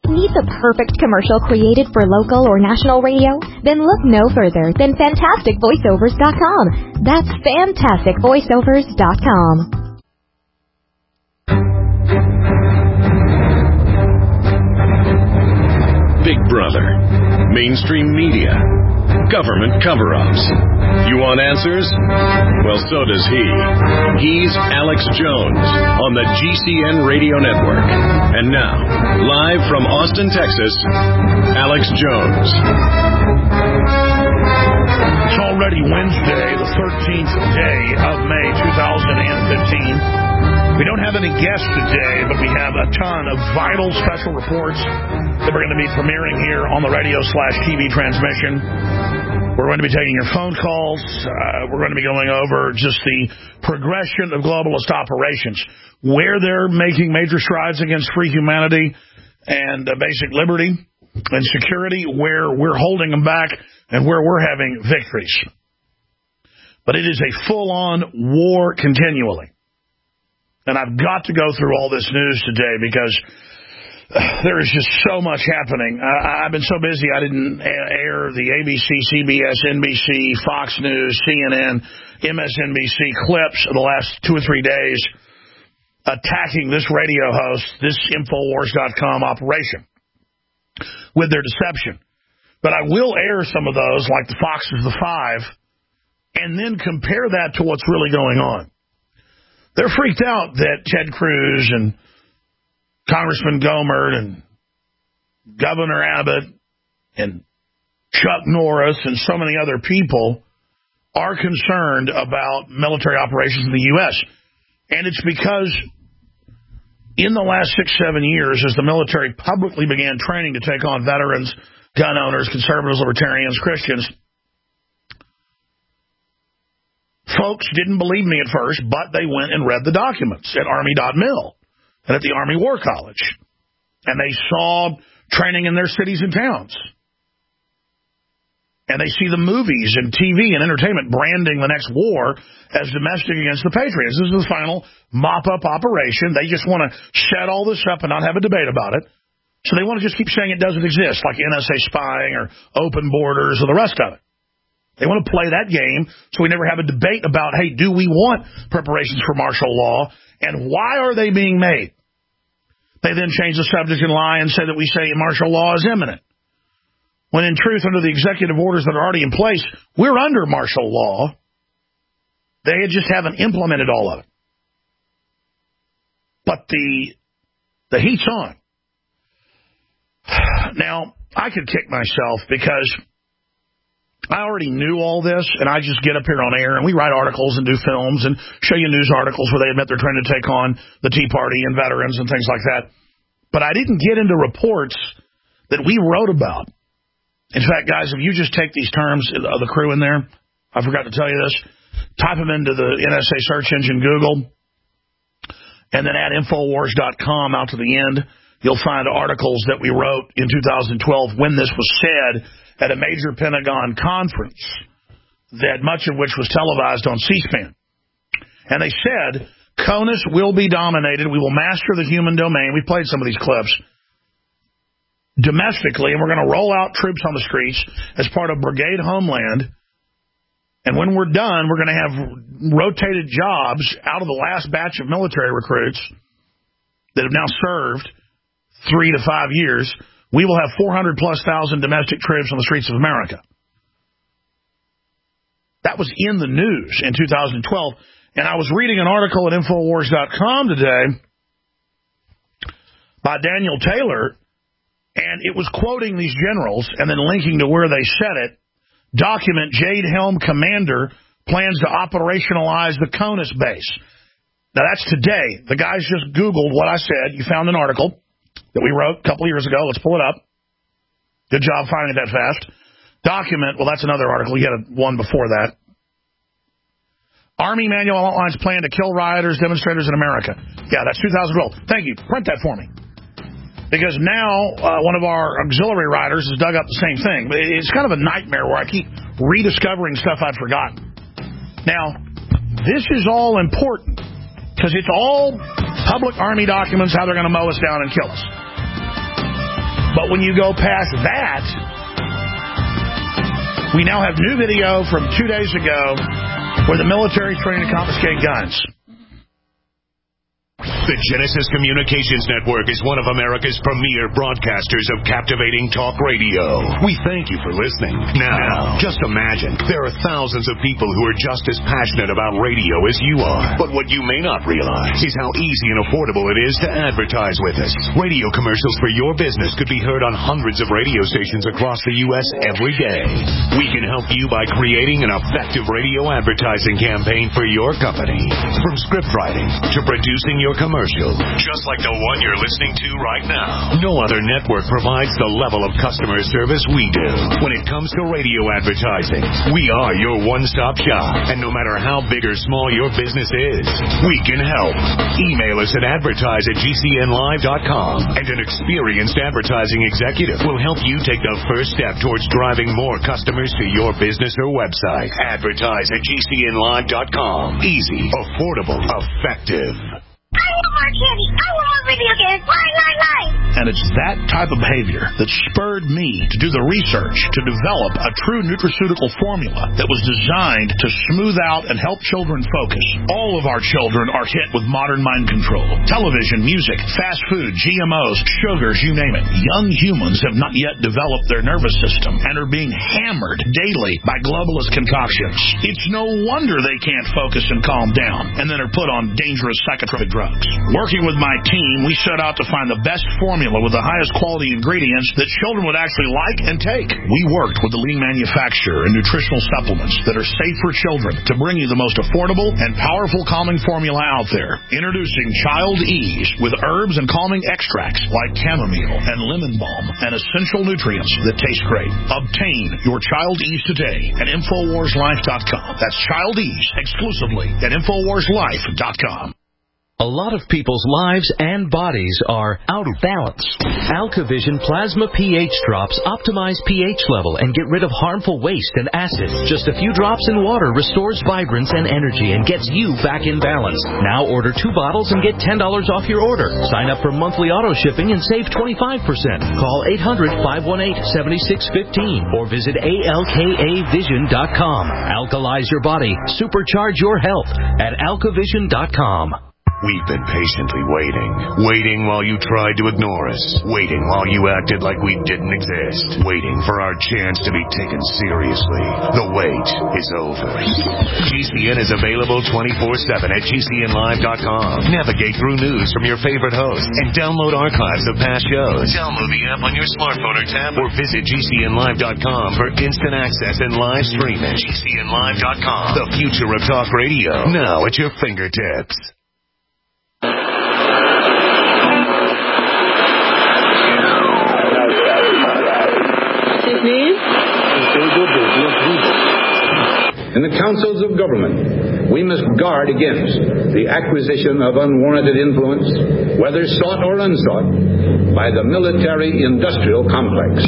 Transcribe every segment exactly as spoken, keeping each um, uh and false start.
Need the perfect commercial created for local or national radio? Then look no further than fantastic voiceovers dot com. That's fantastic voiceovers dot com. Big Brother, mainstream media, government cover-ups. You want answers? Well, so does he. He's Alex Jones on the G C N Radio Network. And now, live from Austin, Texas, Alex Jones. It's already Wednesday, the thirteenth day of May two thousand fifteen. We don't have any guests today, but we have a ton of vital special reports that we're going to be premiering here on the radio slash T V transmission. We're going to be taking your phone calls. Uh, we're going to be going over just the progression of globalist operations, where they're making major strides against free humanity and uh, basic liberty and security, where we're holding them back and where we're having victories. But it is a full-on war continually. And I've got to go through all this news today because uh, there is just so much happening. I, I've been so busy I didn't air the A B C, C B S, N B C, Fox News, C N N, M S N B C clips of the last two or three days attacking this radio host, this Infowars dot com operation with their deception. But I will air some of those, like the Fox's The Five, and then compare that to what's really going on. They're freaked out that Ted Cruz and Congressman Gohmert and Governor Abbott and Chuck Norris and so many other people are concerned about military operations in the U S And it's because in the last six, seven years, as the military publicly began training to take on veterans, gun owners, conservatives, libertarians, Christians, folks didn't believe me at first, but they went and read the documents at Army dot mil and at the Army War College. And they saw training in their cities and towns. And they see the movies and T V and entertainment branding the next war as domestic against the Patriots. This is the final mop-up operation. They just want to set all this up and not have a debate about it. So they want to just keep saying it doesn't exist, like N S A spying or open borders or the rest of it. They want to play that game so we never have a debate about, hey, do we want preparations for martial law, and why are they being made? They then change the subject and lie and say that we say martial law is imminent. When in truth, under the executive orders that are already in place, we're under martial law. They just haven't implemented all of it. But the the heat's on. Now, I could kick myself because I already knew all this, and I just get up here on air, and we write articles and do films and show you news articles where they admit they're trying to take on the Tea Party and veterans and things like that. But I didn't get into reports that we wrote about. In fact, guys, if you just take these terms of the crew in there, I forgot to tell you this, type them into the N S A search engine Google, and then add Infowars dot com out to the end. You'll find articles that we wrote in two thousand twelve when this was said at a major Pentagon conference, that much of which was televised on C-SPAN. And they said, CONUS will be dominated. We will master the human domain. We played some of these clips domestically, and we're going to roll out troops on the streets as part of Brigade Homeland. And when we're done, we're going to have rotated jobs out of the last batch of military recruits that have now served three to five years. We will have four hundred plus thousand domestic troops on the streets of America. That was in the news in two thousand twelve. And I was reading an article at Infowars dot com today by Daniel Taylor, and it was quoting these generals and then linking to where they said it. Document Jade Helm Commander plans to operationalize the CONUS base. Now, that's today. The guys just Googled what I said. You found an article that we wrote a couple years ago. Let's pull it up. Good job finding it that fast. Document, well, that's another article. You had one before that. Army manual outlines plan to kill rioters, demonstrators in America. Yeah, that's two thousand twelve. Thank you. Print that for me. Because now uh, one of our auxiliary riders has dug up the same thing. It's kind of a nightmare where I keep rediscovering stuff I'd forgotten. Now, this is all important because it's all public Army documents, how they're going to mow us down and kill us. But when you go past that, we now have new video from two days ago where the military is trying to confiscate guns. The Genesis Communications Network is one of America's premier broadcasters of captivating talk radio. We thank you for listening. Now, just imagine, there are thousands of people who are just as passionate about radio as you are. But what you may not realize is how easy and affordable it is to advertise with us. Radio commercials for your business could be heard on hundreds of radio stations across the U S every day. We can help you by creating an effective radio advertising campaign for your company. From script writing to producing your commercial, just like the one you're listening to right now. No other network provides the level of customer service we do. When it comes to radio advertising, we are your one-stop shop. And no matter how big or small your business is, we can help. Email us at advertise at G C N live dot com, and an experienced advertising executive will help you take the first step towards driving more customers to your business or website. Advertise at G C N live dot com. Easy, affordable, effective. I want more candy. I want more video games. Line, line, line. And it's that type of behavior that spurred me to do the research to develop a true nutraceutical formula that was designed to smooth out and help children focus. All of our children are hit with modern mind control. Television, music, fast food, G M Os, sugars, you name it. Young humans have not yet developed their nervous system and are being hammered daily by globalist concoctions. It's no wonder they can't focus and calm down and then are put on dangerous psychotropic drugs. Working with my team, we set out to find the best formula with the highest quality ingredients that children would actually like and take. We worked with the leading manufacturer in nutritional supplements that are safe for children to bring you the most affordable and powerful calming formula out there. Introducing Child Ease with herbs and calming extracts like chamomile and lemon balm and essential nutrients that taste great. Obtain your Child Ease today at Infowars Life dot com. That's Child Ease exclusively at Infowars Life dot com. A lot of people's lives and bodies are out of balance. AlkaVision Plasma pH drops optimize pH level and get rid of harmful waste and acid. Just a few drops in water restores vibrance and energy and gets you back in balance. Now order two bottles and get ten dollars off your order. Sign up for monthly auto shipping and save twenty-five percent. Call eight hundred, five one eight, seven six one five or visit A L K A vision dot com. Alkalize your body. Supercharge your health at alka vision dot com. We've been patiently waiting. Waiting while you tried to ignore us. Waiting while you acted like we didn't exist. Waiting for our chance to be taken seriously. The wait is over. G C N is available twenty-four seven at G C N live dot com. Navigate through news from your favorite hosts and download archives of past shows. Download the app on your smartphone or tab or visit G C N live dot com for instant access and live streaming. G C N live dot com. The future of talk radio. Now at your fingertips. In the councils of government, we must guard against the acquisition of unwarranted influence, whether sought or unsought, by the military-industrial complex.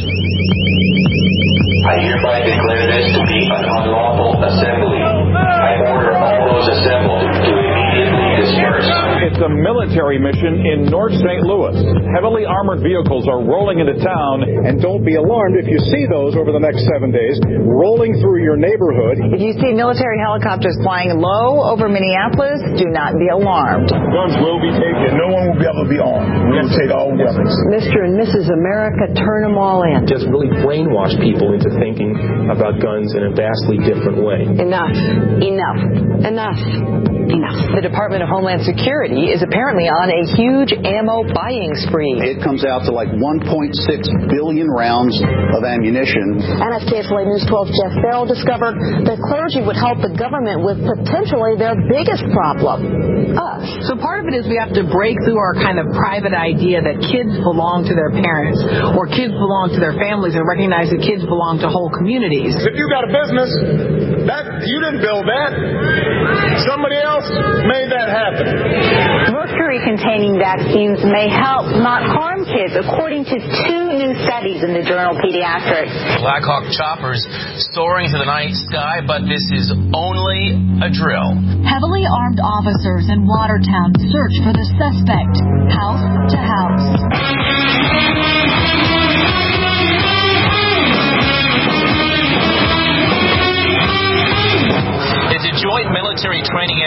I hereby declare this to be an unlawful assembly. I order all those assembled to immediately disperse. It's a military mission in North Saint Louis. Heavily armored vehicles are rolling into town. And don't be alarmed if you see those over the next seven days rolling through your neighborhood. If you see military helicopters flying low over Minneapolis, do not be alarmed. Guns will be taken. No one will be able to be armed. We will take all weapons. Mister and Missus America, turn them all in. Just really brainwash people into thinking about guns in a vastly different way. Enough. Enough. Enough. Enough. The Department of Homeland Security is apparently on a huge ammo buying spree. It comes out to like one point six billion rounds of ammunition. N S K S L A News twelve Jeff Farrell discovered that clergy would help the government with potentially their biggest problem, us. So part of it is we have to break through our kind of private idea that kids belong to their parents or kids belong to their families and recognize that kids belong to whole communities. If you got a business, that you didn't build that. Somebody else made that happen. Mercury-containing vaccines may help, not harm kids, according to two new studies in the journal Pediatrics. Black Hawk choppers soaring through the night sky, but this is only a drill. Heavily armed officers in Watertown search for the suspect, house to house.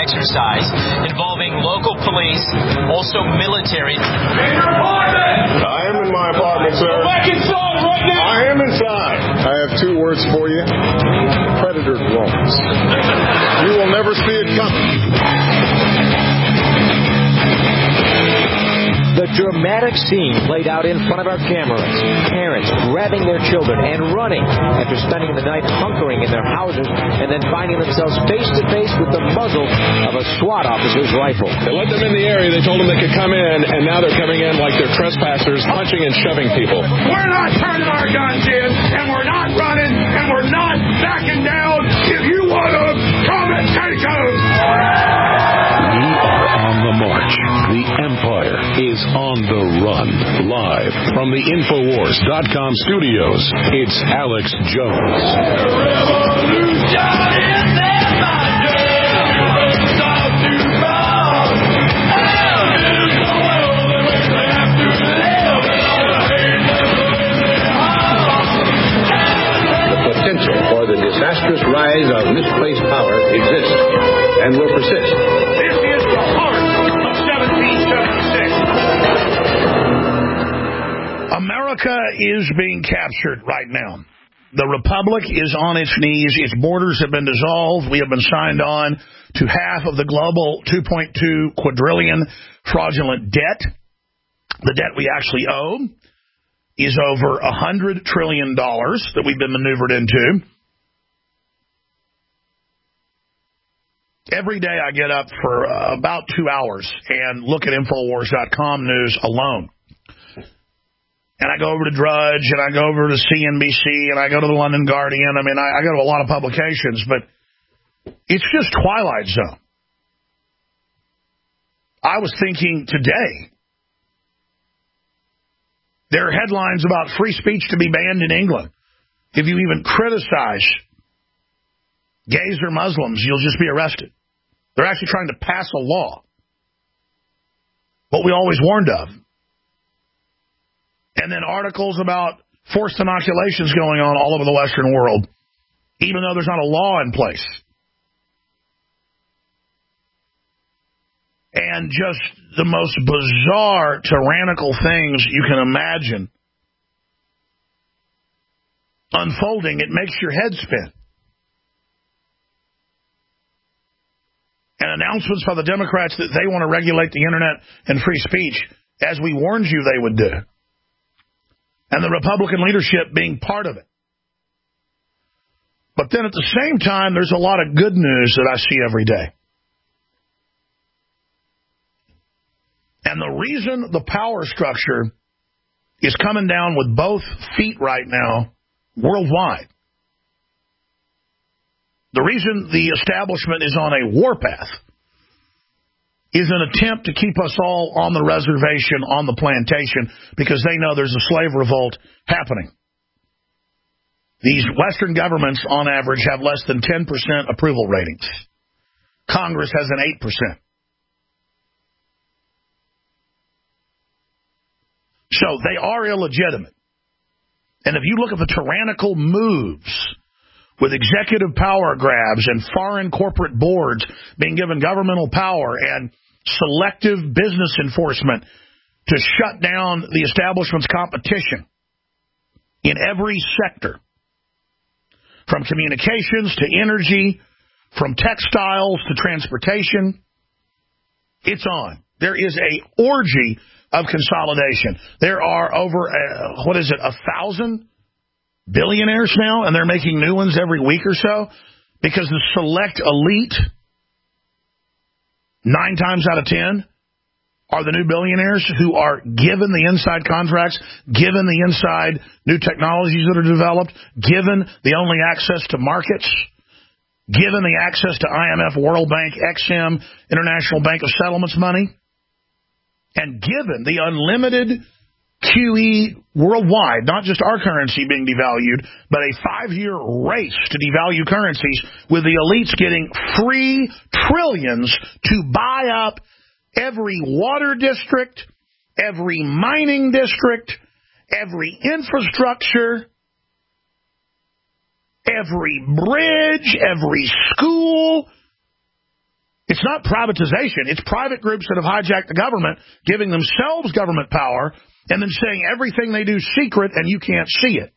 exercise involving local police, also military. In your apartment! I am in my apartment, sir. Go back inside right now! I am inside. I have two words for you. Predator drones. You will never see it coming. The dramatic scene played out in front of our cameras. Parents grabbing their children and running after spending the night hunkering in their houses and then finding themselves face to face with the muzzle of a SWAT officer's rifle. They let them in the area. They told them they could come in, and now they're coming in like they're trespassers, punching and shoving people. We're not turning our guns in, and we're not running, and we're not backing down. If you want them, come and take them. We are on the march. The Empire is on the run. Live from the Infowars dot com studios, it's Alex Jones. The potential for the disastrous rise of misplaced power exists and will persist. This is the heart of seventeen seventy-six. America is being captured right now. The Republic is on its knees. Its borders have been dissolved. We have been signed on to half of the global two point two quadrillion fraudulent debt. The debt we actually owe is over one hundred trillion dollars that we've been maneuvered into. Every day I get up for uh, about two hours and look at Infowars dot com news alone. And I go over to Drudge, and I go over to C N B C, and I go to the London Guardian. I mean, I, I go to a lot of publications, but it's just Twilight Zone. I was thinking today, there are headlines about free speech to be banned in England. If you even criticize gays or Muslims, you'll just be arrested. They're actually trying to pass a law. What we always warned of. And then articles about forced inoculations going on all over the Western world, even though there's not a law in place. And just the most bizarre, tyrannical things you can imagine unfolding. It makes your head spin. And announcements by the Democrats that they want to regulate the internet and free speech, as we warned you they would do. And the Republican leadership being part of it. But then at the same time, there's a lot of good news that I see every day. And the reason the power structure is coming down with both feet right now worldwide, the reason the establishment is on a warpath is an attempt to keep us all on the reservation, on the plantation, because they know there's a slave revolt happening. These Western governments, on average, have less than ten percent approval ratings. Congress has an eight percent. So they are illegitimate. And if you look at the tyrannical moves with executive power grabs and foreign corporate boards being given governmental power and selective business enforcement to shut down the establishment's competition in every sector, from communications to energy, from textiles to transportation, it's on. There is a orgy of consolidation. There are over, uh, what is it, a thousand billionaires now, and they're making new ones every week or so, because the select elite, nine times out of ten, are the new billionaires who are given the inside contracts, given the inside new technologies that are developed, given the only access to markets, given the access to I M F, World Bank, X M, International Bank of Settlements money, and given the unlimited Q E worldwide, not just our currency being devalued, but a five-year race to devalue currencies with the elites getting free trillions to buy up every water district, every mining district, every infrastructure, every bridge, every school. It's not privatization. It's private groups that have hijacked the government, giving themselves government power, and then saying everything they do is secret and you can't see it.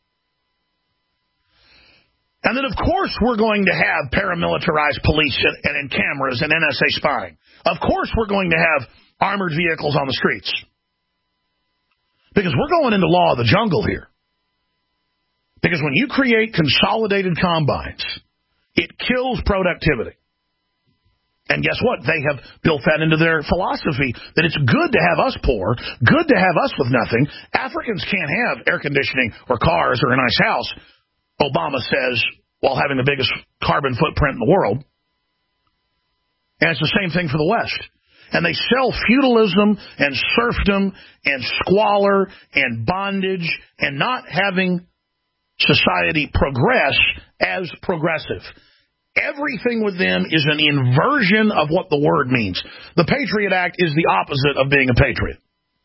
And then, of course, we're going to have paramilitarized police and, and, and cameras and N S A spying. Of course we're going to have armored vehicles on the streets. Because we're going into law of the jungle here. Because when you create consolidated combines, it kills productivity. And guess what? They have built that into their philosophy, that it's good to have us poor, good to have us with nothing. Africans can't have air conditioning or cars or a nice house, Obama says, while having the biggest carbon footprint in the world. And it's the same thing for the West. And they sell feudalism and serfdom and squalor and bondage and not having society progress as progressive. Everything with them is an inversion of what the word means. The Patriot Act is the opposite of being a patriot.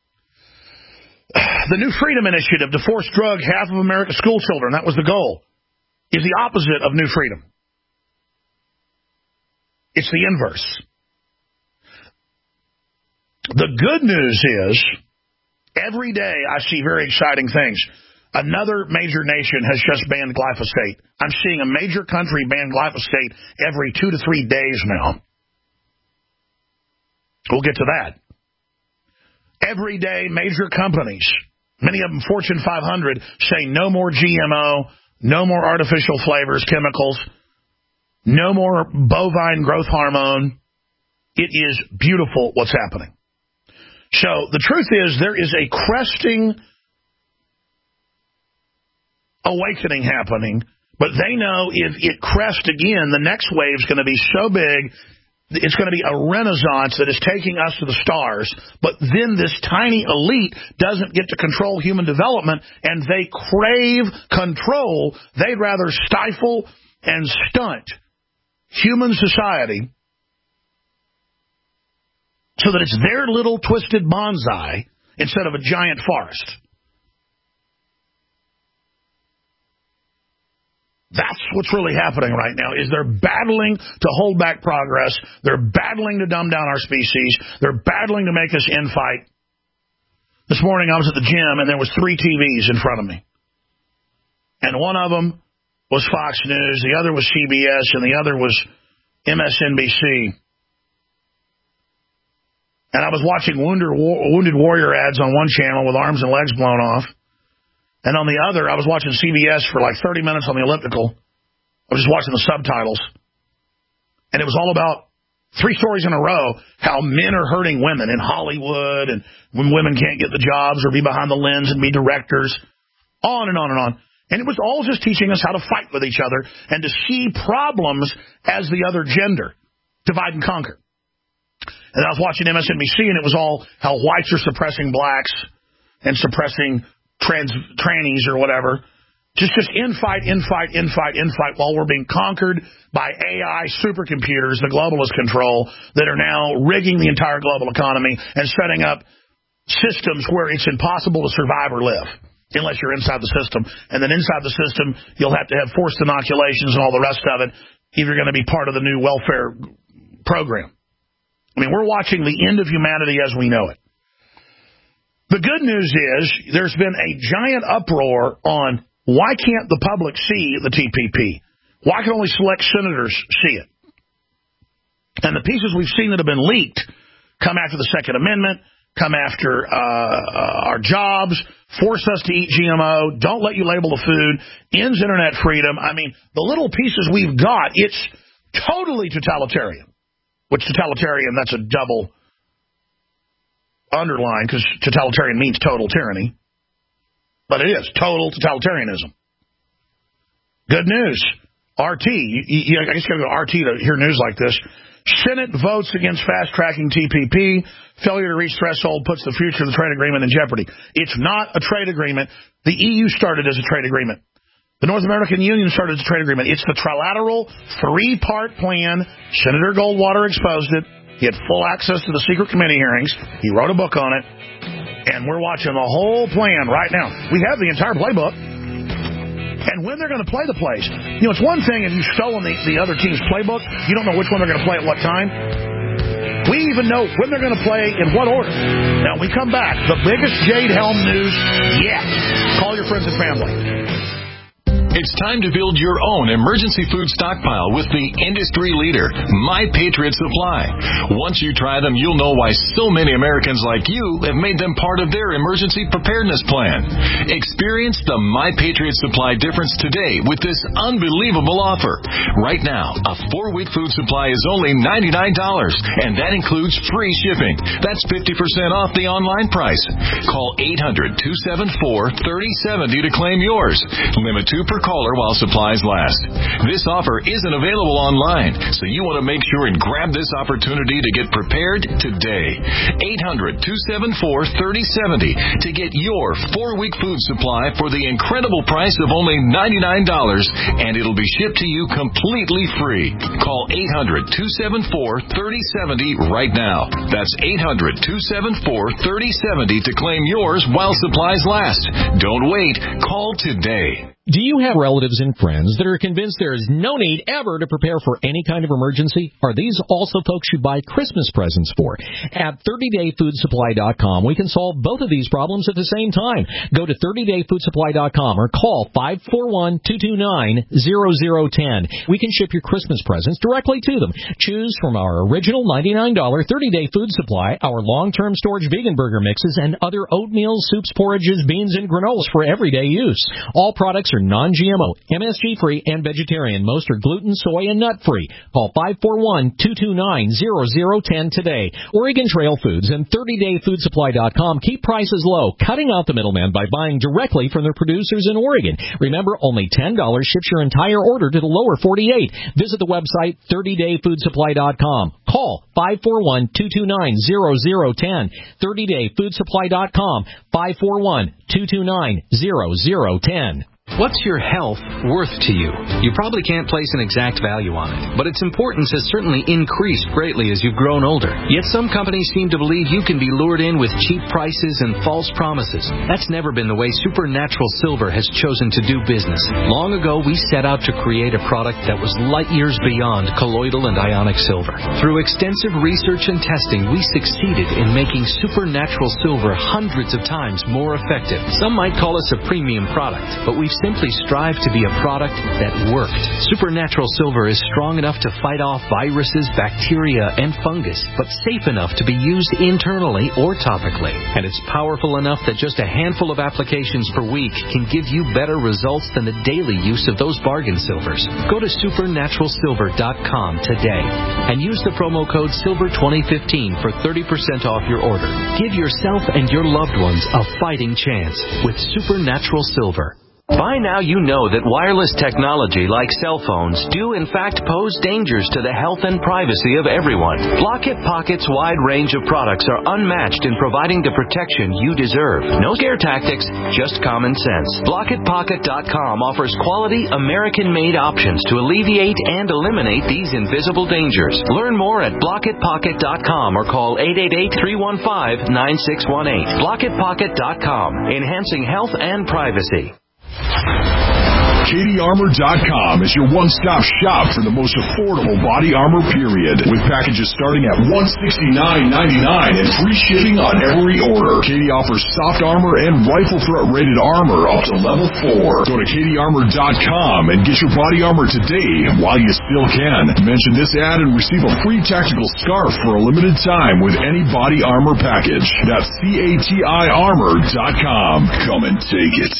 The New Freedom Initiative to force drug half of America's school children, that was the goal, is the opposite of New Freedom. It's the inverse. The good news is, every day I see very exciting things. Another major nation has just banned glyphosate. I'm seeing a major country ban glyphosate every two to three days now. We'll get to that. Every day, major companies, many of them Fortune five hundred, say no more G M O, no more artificial flavors, chemicals, no more bovine growth hormone. It is beautiful what's happening. So the truth is, there is a cresting awakening happening, but they know if it crests again, the next wave is going to be so big, it's going to be a renaissance that is taking us to the stars. But then this tiny elite doesn't get to control human development, and they crave control. They'd rather stifle and stunt human society so that it's their little twisted bonsai instead of a giant forest. That's what's really happening right now, is they're battling to hold back progress. They're battling to dumb down our species. They're battling to make us infight. This morning I was at the gym, and there was three T Vs in front of me. And one of them was Fox News, the other was C B S, and the other was M S N B C. And I was watching Wounded Warrior ads on one channel with arms and legs blown off. And on the other, I was watching C B S for like thirty minutes on the elliptical. I was just watching the subtitles. And it was all about three stories in a row, how men are hurting women in Hollywood, and when women can't get the jobs or be behind the lens and be directors, on and on and on. And it was all just teaching us how to fight with each other and to see problems as the other gender, divide and conquer. And I was watching M S N B C, and it was all how whites are suppressing blacks and suppressing trans trannies or whatever. Just just infight, infight, infight, infight while we're being conquered by A I supercomputers, the globalist control, that are now rigging the entire global economy and setting up systems where it's impossible to survive or live unless you're inside the system. And then inside the system, you'll have to have forced inoculations and all the rest of it if you're going to be part of the new welfare program. I mean, we're watching the end of humanity as we know it. The good news is there's been a giant uproar on why can't the public see the T P P? Why can only select senators see it? And the pieces we've seen that have been leaked come after the Second Amendment, come after uh, our jobs, force us to eat G M O, don't let you label the food, ends internet freedom. I mean, the little pieces we've got, it's totally totalitarian. Which totalitarian, that's a double underline, because totalitarian means total tyranny. But it is total totalitarianism. Good news. R T. You, you, I guess you got to go to R T to hear news like this. Senate votes against fast-tracking T P P. Failure to reach threshold puts the future of the trade agreement in jeopardy. It's not a trade agreement. The E U started as a trade agreement. The North American Union started as a trade agreement. It's the trilateral three-part plan. Senator Goldwater exposed it. He had full access to the secret committee hearings. He wrote a book on it. And we're watching the whole plan right now. We have the entire playbook. And when they're going to play the plays. You know, it's one thing if you've stolen the, the other team's playbook. You don't know which one they're going to play at what time. We even know when they're going to play in what order. Now, we come back. The biggest Jade Helm news yet. Call your friends and family. It's time to build your own emergency food stockpile with the industry leader, My Patriot Supply. Once you try them, you'll know why so many Americans like you have made them part of their emergency preparedness plan. Experience the My Patriot Supply difference today with this unbelievable offer. Right now, a four-week food supply is only ninety-nine dollars, and that includes free shipping. That's fifty percent off the online price. Call eight hundred, two seven four, three oh seven oh to claim yours. Limit two per caller while supplies last. This offer isn't available online, so you want to make sure and grab this opportunity to get prepared today. eight hundred, two seven four, three oh seven oh to get your four-week food supply for the incredible price of only ninety-nine dollars, and it'll be shipped to you completely free. Call eight hundred, two seven four, three oh seven oh right now. That's eight hundred, two seven four, three oh seven oh to claim yours while supplies last. Don't wait. Call today. Do you have relatives and friends that are convinced there is no need ever to prepare for any kind of emergency? Are these also folks you buy Christmas presents for? At thirty day food supply dot com, we can solve both of these problems at the same time. Go to thirty day food supply dot com or call five four one, two two nine, zero zero one zero. We can ship your Christmas presents directly to them. Choose from our original ninety-nine dollars thirty day food supply, our long-term storage vegan burger mixes, and other oatmeal, soups, porridges, beans, and granolas for everyday use. All products are non-G M O, M S G-free, and vegetarian. Most are gluten, soy, and nut-free. Call five four one, two two nine, zero zero one zero today. Oregon Trail Foods and thirty day food supply dot com keep prices low, cutting out the middleman by buying directly from their producers in Oregon. Remember, only ten dollars ships your entire order to the lower forty-eight. Visit the website thirty day food supply dot com. Call five four one, two two nine, zero zero one zero. thirty day food supply dot com, five four one, two two nine, zero zero one zero. What's your health worth to you? You probably can't place an exact value on it, but its importance has certainly increased greatly as you've grown older. Yet some companies seem to believe you can be lured in with cheap prices and false promises. That's never been the way Supernatural Silver has chosen to do business. Long ago, we set out to create a product that was light years beyond colloidal and ionic silver. Through extensive research and testing, we succeeded in making Supernatural Silver hundreds of times more effective. Some might call us a premium product, but we've simply strive to be a product that worked. Supernatural Silver is strong enough to fight off viruses, bacteria, and fungus, but safe enough to be used internally or topically. And it's powerful enough that just a handful of applications per week can give you better results than the daily use of those bargain silvers. Go to supernatural silver dot com today and use the promo code silver twenty fifteen for thirty percent off your order. Give yourself and your loved ones a fighting chance with Supernatural Silver. By now you know that wireless technology like cell phones do in fact pose dangers to the health and privacy of everyone. Block-It Pocket's wide range of products are unmatched in providing the protection you deserve. No scare tactics, just common sense. block it pocket dot com offers quality American-made options to alleviate and eliminate these invisible dangers. Learn more at block it pocket dot com or call eight eight eight, three one five, nine six one eight. block it pocket dot com, enhancing health and privacy. Katie Armor dot com is your one-stop shop for the most affordable body armor, period. With packages starting at one hundred sixty-nine ninety-nine and free shipping on every order. Katie offers soft armor and rifle threat rated armor up to level four. Go to Katie Armor dot com and get your body armor today while you still can. Mention this ad and receive a free tactical scarf for a limited time with any body armor package. That's C A T I Armor dot com. Come and take it.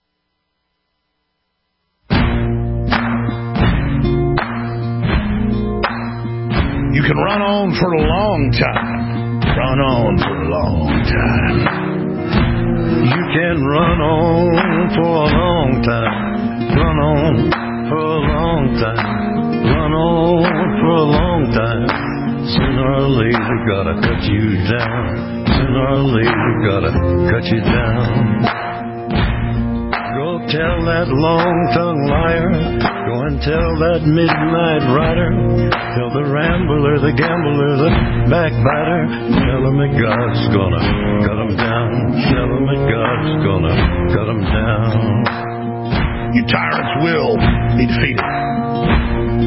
You can run on for a long time. Run on for a long time. You can run on for a long time. Run on for a long time. Run on for a long time. Sooner or later, gotta cut you down. Sooner or later, gotta cut you down. Go tell that long-tongued liar. Go and tell that midnight rider. Tell the rambler, the gambler, the backbiter. Tell him that God's gonna cut him down. Tell him that God's gonna cut him down. You tyrants will be defeated.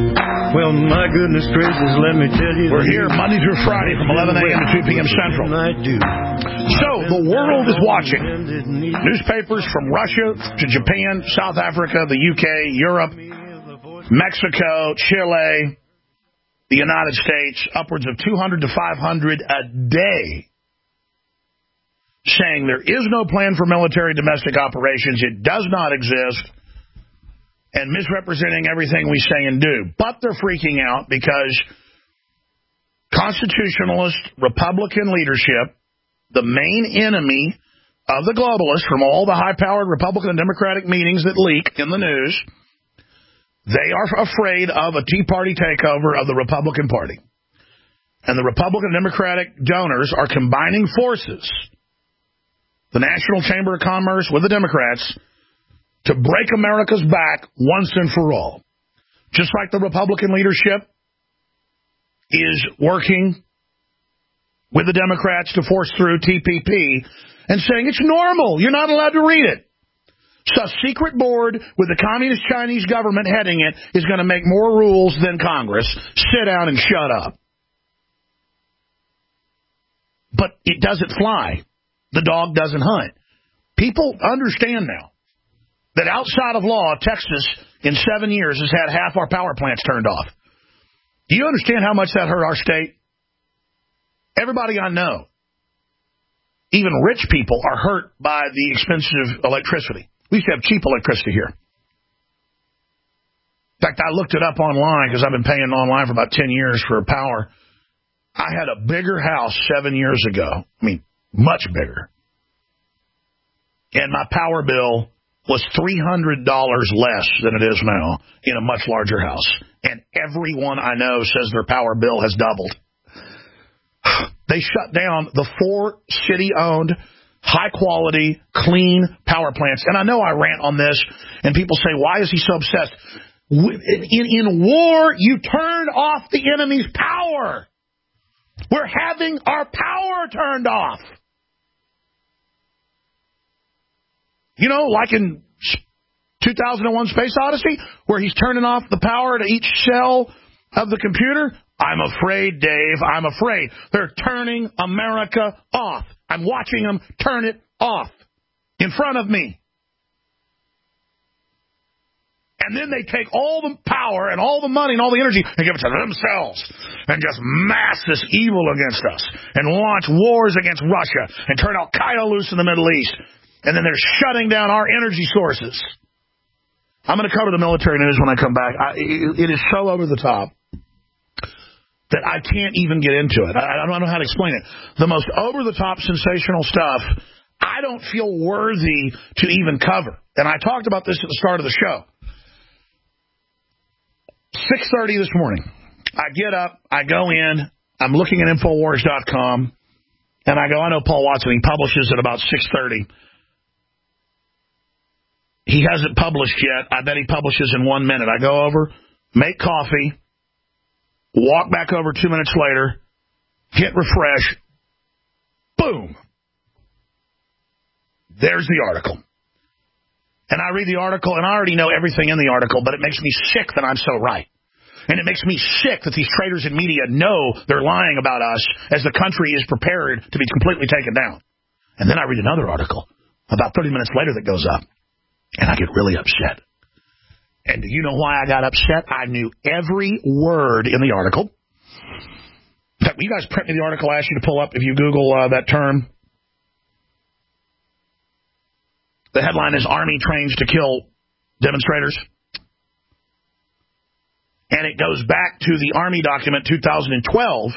Well, my goodness gracious, let me tell you. We're here Monday through Friday from eleven a.m. to two p.m. Central. So, the world is watching. Newspapers from Russia to Japan, South Africa, the U K, Europe, Mexico, Chile, the United States, upwards of two hundred to five hundred a day, saying there is no plan for military domestic operations. It does not exist. And misrepresenting everything we say and do. But they're freaking out because constitutionalist Republican leadership, the main enemy of the globalists from all the high-powered Republican and Democratic meetings that leak in the news, they are afraid of a Tea Party takeover of the Republican Party. And the Republican and Democratic donors are combining forces, the National Chamber of Commerce with the Democrats, to break America's back once and for all. Just like the Republican leadership is working with the Democrats to force through T P P and saying it's normal, you're not allowed to read it. So a secret board with the Communist Chinese government heading it is going to make more rules than Congress. Sit down and shut up. But it doesn't fly. The dog doesn't hunt. People understand now that outside of law, Texas, in seven years, has had half our power plants turned off. Do you understand how much that hurt our state? Everybody I know, even rich people, are hurt by the expensive electricity. We used to have cheap electricity here. In fact, I looked it up online because I've been paying online for about ten years for power. I had a bigger house seven years ago. I mean, much bigger. And my power bill was three hundred dollars less than it is now in a much larger house. And everyone I know says their power bill has doubled. They shut down the four city-owned, high-quality, clean power plants. And I know I rant on this, and people say, why is he so obsessed? In, in war, you turn off the enemy's power. We're having our power turned off. You know, like in two thousand one Space Odyssey, where he's turning off the power to each cell of the computer. I'm afraid, Dave, I'm afraid. They're turning America off. I'm watching them turn it off in front of me. And then they take all the power and all the money and all the energy and give it to themselves and just mass this evil against us and launch wars against Russia and turn Al-Qaeda loose in the Middle East. And then they're shutting down our energy sources. I'm going to cover the military news when I come back. I, it, it is so over the top that I can't even get into it. I, I don't know how to explain it. The most over-the-top sensational stuff I don't feel worthy to even cover. And I talked about this at the start of the show. six thirty this morning, I get up, I go in, I'm looking at Infowars dot com, and I go, I know Paul Watson, he publishes at about six thirty. He hasn't published yet. I bet he publishes in one minute. I go over, make coffee, walk back over two minutes later, hit refresh, boom. There's the article. And I read the article, and I already know everything in the article, but it makes me sick that I'm so right. And it makes me sick that these traitors in media know they're lying about us as the country is prepared to be completely taken down. And then I read another article about thirty minutes later that goes up. And I get really upset. And do you know why I got upset? I knew every word in the article. In fact, will you guys print me the article I asked you to pull up if you Google uh, that term? The headline is Army Trains to Kill Demonstrators. And it goes back to the Army document two thousand twelve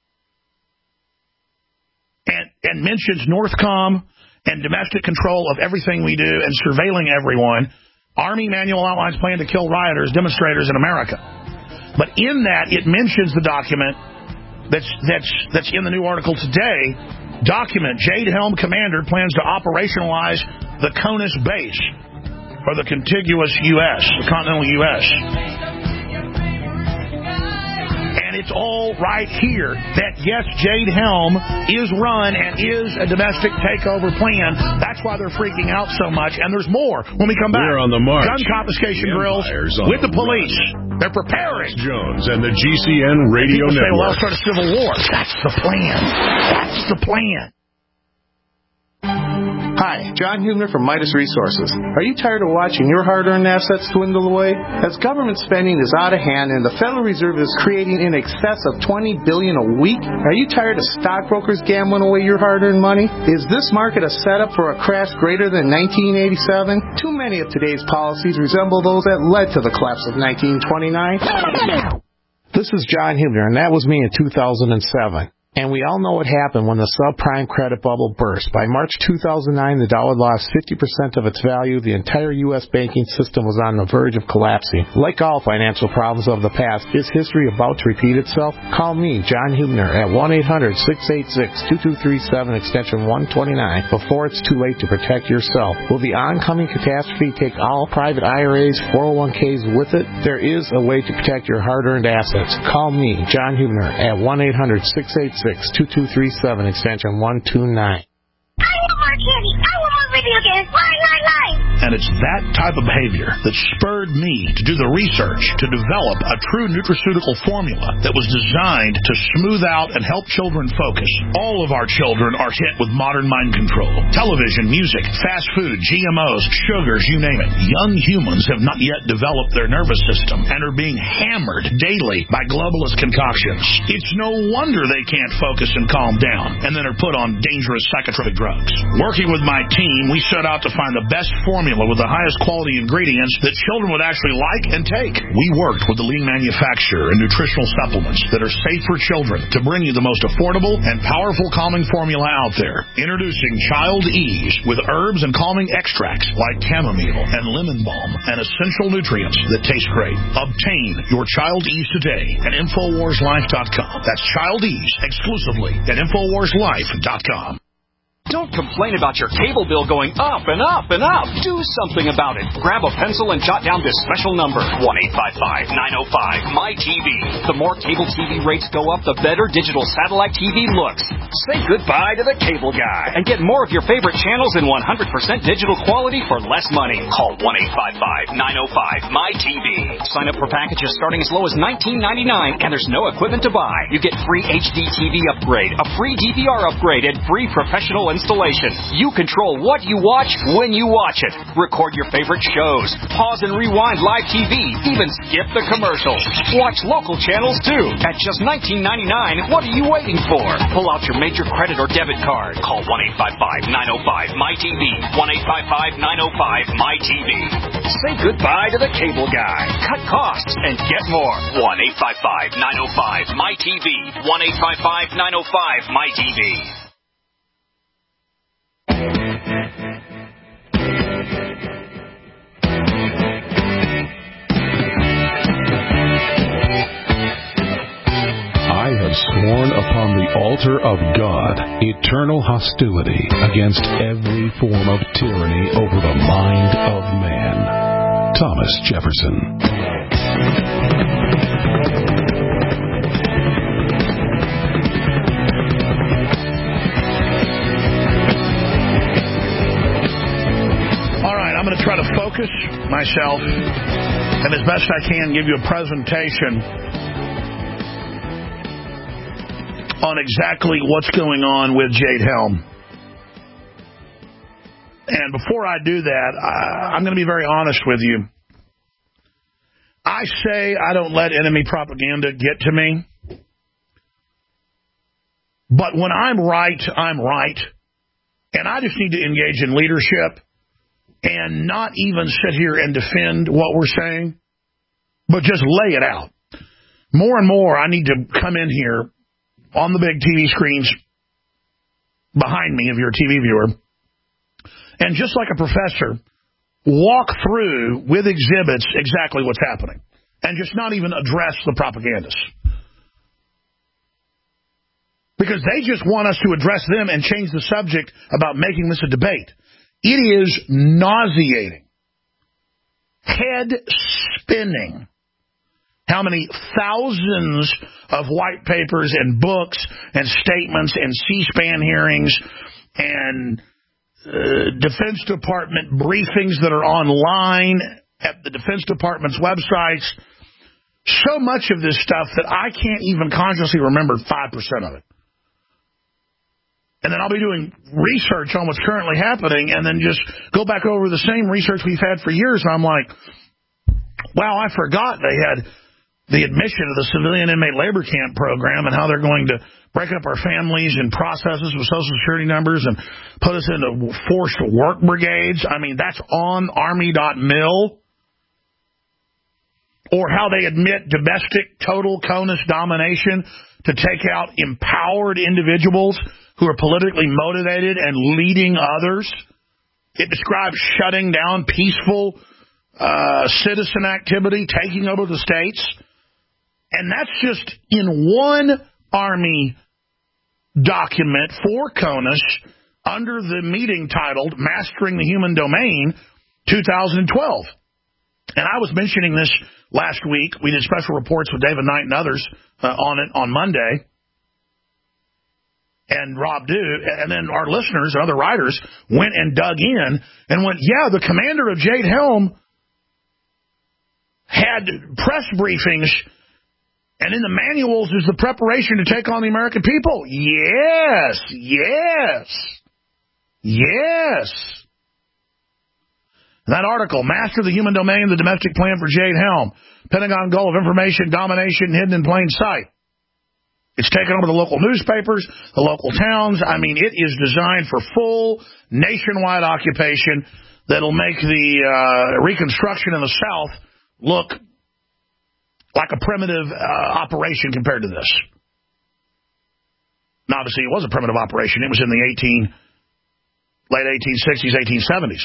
and, and mentions Northcom and domestic control of everything we do and surveilling everyone. Army manual outlines plan to kill rioters, demonstrators in America. But in that, it mentions the document that's that's that's in the new article today. Document, Jade Helm Commander plans to operationalize the CONUS base, or the contiguous U S, the continental U S. And it's it's all right here that, yes, Jade Helm is run and is a domestic takeover plan. That's why they're freaking out so much. And there's more when we come back. We're on the march. Gun confiscation the drills with the police. Run. They're preparing. Jones and the G C N Radio People Network. Say, well, I'll start a civil war. That's the plan. That's the plan. Hi, John Hubner from Midas Resources. Are you tired of watching your hard-earned assets dwindle away? As government spending is out of hand and the Federal Reserve is creating in excess of twenty billion dollars a week, are you tired of stockbrokers gambling away your hard-earned money? Is this market a setup for a crash greater than nineteen eighty-seven? Too many of today's policies resemble those that led to the collapse of nineteen twenty-nine. This is John Hubner, and that was me in two thousand seven. And we all know what happened when the subprime credit bubble burst. By March two thousand nine, the dollar lost fifty percent of its value. The entire U S banking system was on the verge of collapsing. Like all financial problems of the past, is history about to repeat itself? Call me, John Hubner, at one eight hundred, six eight six, two two three seven, extension one twenty-nine, before it's too late to protect yourself. Will the oncoming catastrophe take all private I R As, four oh one k's with it? There is a way to protect your hard-earned assets. Call me, John Hubner, at one eight hundred, six eight six, two two three seven, extension one two nine. I want more candy. I want more video games. Line, line, line. And it's that type of behavior that spurred me to do the research to develop a true nutraceutical formula that was designed to smooth out and help children focus. All of our children are hit with modern mind control. Television, music, fast food, G M Os, sugars, you name it. Young humans have not yet developed their nervous system and are being hammered daily by globalist concoctions. It's no wonder they can't focus and calm down and then are put on dangerous psychotropic drugs. Working with my team, we set out to find the best formula with the highest quality ingredients that children would actually like and take. We worked with the leading manufacturer in nutritional supplements that are safe for children to bring you the most affordable and powerful calming formula out there. Introducing Child Ease with herbs and calming extracts like chamomile and lemon balm and essential nutrients that taste great. Obtain your Child Ease today at Infowars Life dot com. That's Child Ease exclusively at Infowars Life dot com. Don't complain about your cable bill going up and up and up. Do something about it. Grab a pencil and jot down this special number, one eight five five, nine oh five, M Y T V. The more cable T V rates go up, the better digital satellite T V looks. Say goodbye to the cable guy and get more of your favorite channels in one hundred percent digital quality for less money. Call one eight five five, nine oh five, M Y T V. Sign up for packages starting as low as nineteen ninety-nine, and there's no equipment to buy. You get free H D T V upgrade, a free D V R upgrade, and free professional installation. You control what you watch when you watch it. Record your favorite shows. Pause and rewind live T V. Even skip the commercials. Watch local channels too. At just nineteen ninety-nine, what are you waiting for? Pull out your major credit or debit card. Call one eight five five, nine oh five, M Y T V. one eight five five, nine oh five, M Y T V. Say goodbye to the cable guy. Cut costs and get more. one eight five five, nine oh five, M Y T V. one eight five five, nine oh five, M Y T V. I have sworn upon the altar of God eternal hostility against every form of tyranny over the mind of man. Thomas Jefferson. All right, I'm going to try to focus myself and as best I can give you a presentation on exactly what's going on with Jade Helm. And before I do that, I, I'm going to be very honest with you. I say I don't let enemy propaganda get to me. But when I'm right, I'm right. And I just need to engage in leadership and not even sit here and defend what we're saying, but just lay it out. More and more, I need to come in here on the big T V screens behind me if you're a T V viewer, and just like a professor, walk through with exhibits exactly what's happening, and just not even address the propagandists. Because they just want us to address them and change the subject about making this a debate. It is nauseating, head-spinning, how many thousands of white papers and books and statements and C-SPAN hearings and uh, Defense Department briefings that are online at the Defense Department's websites. So much of this stuff that I can't even consciously remember five percent of it. And then I'll be doing research on what's currently happening and then just go back over the same research we've had for years. And I'm like, wow, I forgot they had the admission of the civilian inmate labor camp program and how they're going to break up our families and processes with Social Security numbers and put us into forced work brigades. I mean, that's on Army dot mil. Or how they admit domestic total CONUS domination to take out empowered individuals who are politically motivated and leading others. It describes shutting down peaceful uh, citizen activity, taking over the states. And that's just in one Army document for CONUS under the meeting titled Mastering the Human Domain two thousand twelve. And I was mentioning this last week. We did special reports with David Knight and others uh, on it on Monday. And Rob Dew, and then our listeners and other writers went and dug in and went, yeah, the commander of Jade Helm had press briefings, and in the manuals is the preparation to take on the American people. Yes, yes, yes. That article, Master the Human Domain, the Domestic Plan for Jade Helm, Pentagon Goal of Information Domination Hidden in Plain Sight. It's taken over the local newspapers, the local towns. I mean, it is designed for full nationwide occupation that'll make the uh, Reconstruction in the South look like a primitive uh, operation compared to this. Now, obviously, it was a primitive operation. It was in the eighteen, late eighteen sixties, eighteen seventies.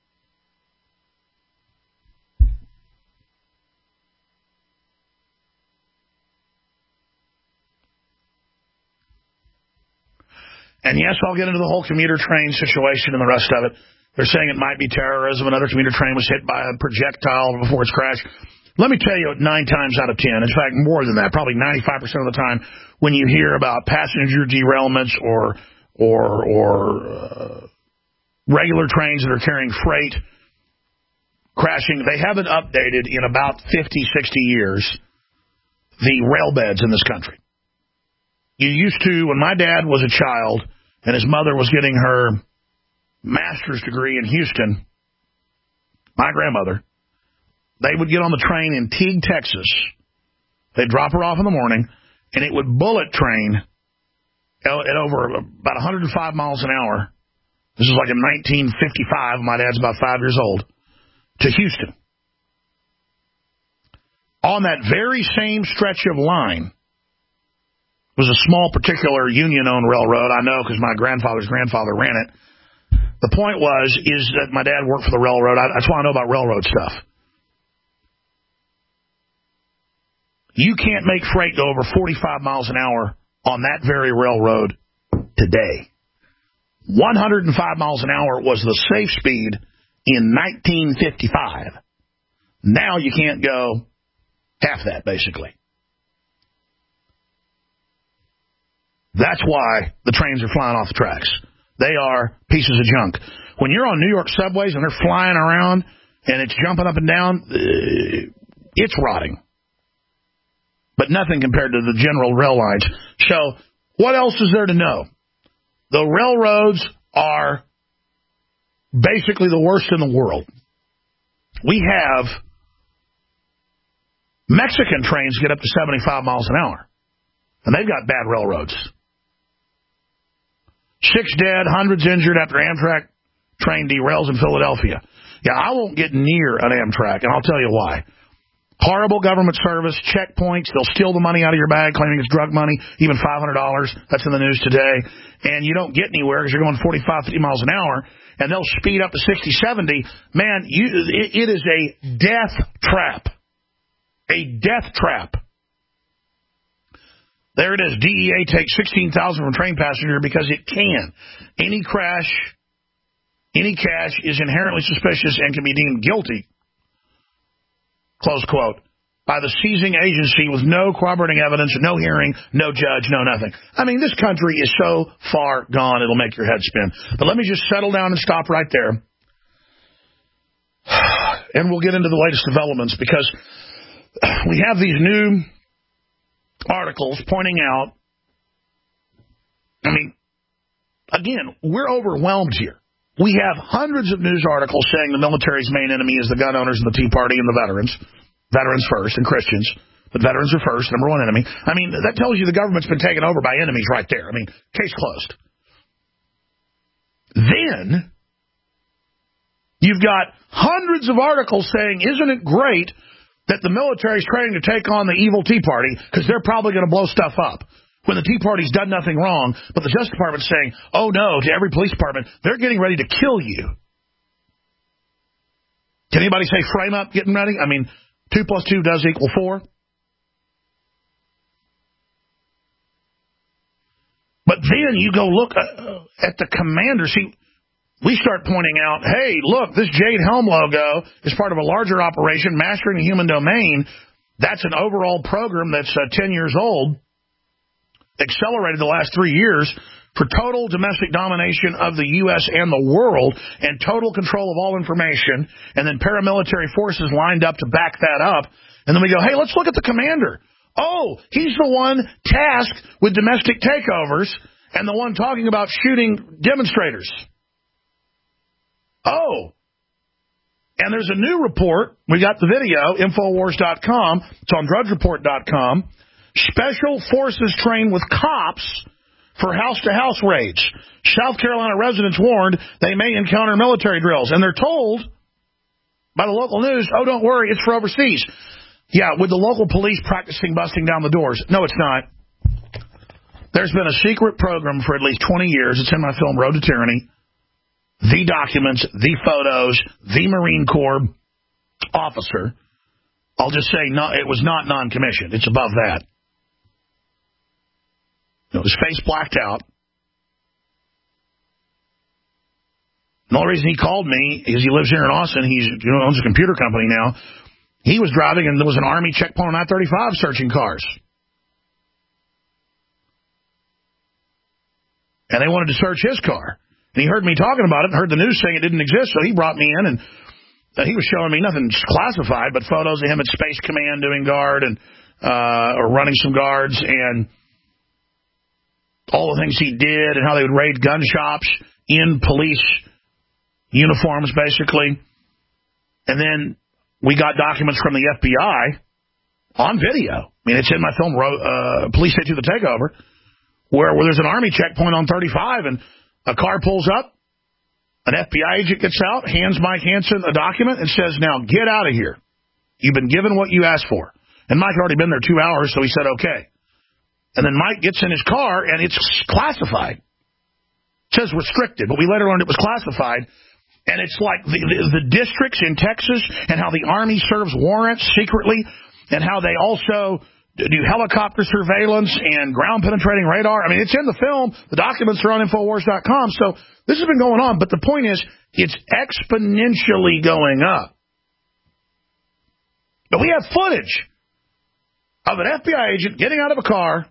And yes, I'll get into the whole commuter train situation and the rest of it. They're saying it might be terrorism. Another commuter train was hit by a projectile before its crash. Let me tell you, nine times out of ten, in fact, more than that, probably ninety-five percent of the time, when you hear about passenger derailments or or or uh, regular trains that are carrying freight crashing, they haven't updated in about fifty, sixty years the rail beds in this country. You used to, when my dad was a child and his mother was getting her master's degree in Houston, my grandmother, they would get on the train in Teague, Texas. They'd drop her off in the morning, and it would bullet train at over about one hundred five miles an hour. This is like in nineteen fifty-five. My dad's about five years old, to Houston. On that very same stretch of line was a small, particular union-owned railroad. I know because my grandfather's grandfather ran it. The point was, is that my dad worked for the railroad. I, that's why I know about railroad stuff. You can't make freight go over forty-five miles an hour on that very railroad today. one hundred five miles an hour was the safe speed in nineteen fifty-five. Now you can't go half that, basically. That's why the trains are flying off the tracks. They are pieces of junk. When you're on New York subways and they're flying around and it's jumping up and down, it's rotting. But nothing compared to the general rail lines. So what else is there to know? The railroads are basically the worst in the world. We have Mexican trains get up to seventy-five miles an hour, and they've got bad railroads. Six dead, hundreds injured after Amtrak train derails in Philadelphia. Yeah, I won't get near an Amtrak, and I'll tell you why. Horrible government service, checkpoints, they'll steal the money out of your bag, claiming it's drug money, even five hundred dollars. That's in the news today. And you don't get anywhere because you're going forty-five, fifty miles an hour, and they'll speed up to sixty, seventy. Man, you, it, it is a death trap. A death trap. There it is. D E A takes sixteen thousand dollars from train passenger because it can. Any crash, any cash is inherently suspicious and can be deemed guilty. Close quote. by the seizing agency with no corroborating evidence, no hearing, no judge, no nothing. I mean, this country is so far gone, it'll make your head spin. But let me just settle down and stop right there. And we'll get into the latest developments, because we have these new articles pointing out, I mean, again, we're overwhelmed here. We have hundreds of news articles saying the military's main enemy is the gun owners and the Tea Party and the veterans. Veterans first and Christians. But veterans are first, number one enemy. I mean, that tells you the government's been taken over by enemies right there. I mean, case closed. Then you've got hundreds of articles saying, isn't it great that the military's training to take on the evil Tea Party because they're probably going to blow stuff up, when the Tea Party's done nothing wrong, but the Justice Department's saying, oh no, to every police department, they're getting ready to kill you. Can anybody say frame up, getting ready? I mean, two plus two does equal four. But then you go look at the commander. See, we start pointing out, hey, look, this Jade Helm logo is part of a larger operation, Mastering the Human Domain. That's an overall program that's uh, ten years old, accelerated the last three years for total domestic domination of the U S and the world and total control of all information, and then paramilitary forces lined up to back that up. And then we go, hey, let's look at the commander. Oh, he's the one tasked with domestic takeovers and the one talking about shooting demonstrators. Oh, and there's a new report. We got the video, Infowars dot com. It's on Drudge Report dot com. Special forces train with cops for house-to-house raids. South Carolina residents warned they may encounter military drills. And they're told by the local news, oh, don't worry, it's for overseas. Yeah, with the local police practicing busting down the doors. No, it's not. There's been a secret program for at least twenty years. It's in my film, Road to Tyranny. The documents, the photos, the Marine Corps officer. I'll just say no, it was not non-commissioned. It's above that. You know, his face blacked out. The only reason he called me is he lives here in Austin. He's, you know, owns a computer company now. He was driving, and there was an Army checkpoint on I thirty-five searching cars. And they wanted to search his car. And he heard me talking about it and heard the news saying it didn't exist, so he brought me in, and he was showing me nothing classified, but photos of him at Space Command doing guard and uh, or running some guards, and all the things he did and how they would raid gun shops in police uniforms, basically. And then we got documents from the F B I on video. I mean, it's in my film, uh, Police State to the Takeover, where, where there's an Army checkpoint on thirty-five, and a car pulls up, an F B I agent gets out, hands Mike Hansen a document, and says, now get out of here. You've been given what you asked for. And Mike had already been there two hours, so he said, okay. And then Mike gets in his car, and it's classified. It says restricted, but we later learned it was classified. And it's like the, the, the districts in Texas and how the Army serves warrants secretly and how they also do helicopter surveillance and ground-penetrating radar. I mean, it's in the film. The documents are on Infowars dot com. So this has been going on. But the point is, it's exponentially going up. But we have footage of an F B I agent getting out of a car,